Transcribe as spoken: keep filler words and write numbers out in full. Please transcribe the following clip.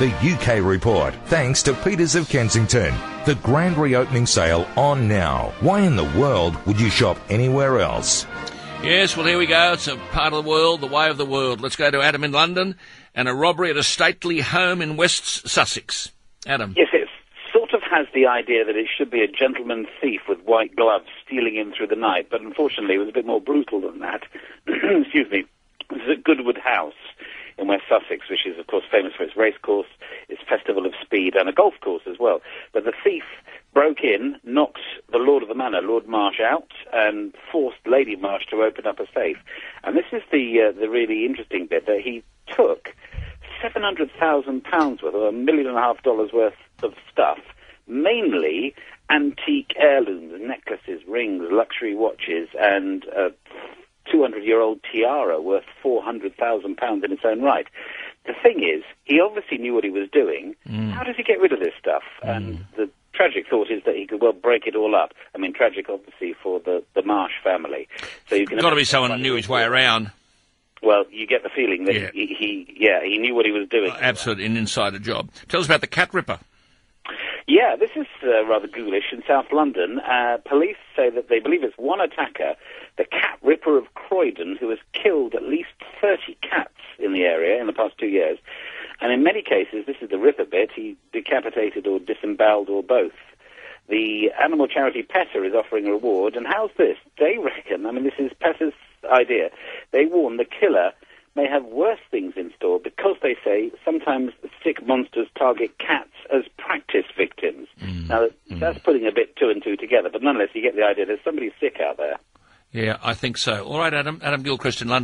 The U K Report, thanks to Peters of Kensington. The grand reopening sale on now. Why in the world would you shop anywhere else? Yes, well, here we go. It's a part of the world, the way of the world. Let's go to Adam in London and a robbery at a stately home in West Sussex. Adam. Yes, it sort of has the idea that it should be a gentleman thief with white gloves stealing in through the night, but unfortunately it was a bit more brutal than that. Excuse me. This is at Goodwood House in West Sussex, which is, of course, famous for its racecourse, its festival of speed, and a golf course as well. But the thief broke in, knocked the Lord of the Manor, Lord Marsh, out, and forced Lady Marsh to open up a safe. And this is the uh, the really interesting bit, that he took seven hundred thousand pounds worth, or a million and a half dollars worth of stuff, mainly antique heirlooms, necklaces, rings, luxury watches, and a two hundred year old tiara worth four hundred thousand pounds in its own right. The thing is, he obviously knew what he was doing. Mm. How does he get rid of this stuff? Mm. And the tragic thought is that he could well break it all up. I mean, tragic, obviously, for the, the Marsh family. So you can got to be someone who knew his way around. Well, you get the feeling that yeah. He, he, yeah, he knew what he was doing. Oh, absolutely, an insider job. Tell us about the Cat Ripper. Yeah, this is uh, rather ghoulish in South London. Uh, police say that they believe it's one attacker, the Cat Ripper of Croydon, who has killed at least thirty cats in the area in the past two years. And in many cases, this is the Ripper bit, he decapitated or disemboweled or both. The animal charity PETA is offering a reward, and how's this? They reckon, I mean, this is PETA's idea, they warn the killer may have worse things in store because, they say, sometimes sick monsters target cats as practice victims. Mm. Now, mm. that's putting a bit two and two together, but nonetheless, you get the idea. There's somebody sick out there. Yeah, I think so. All right, Adam. Adam Gilchrist in London.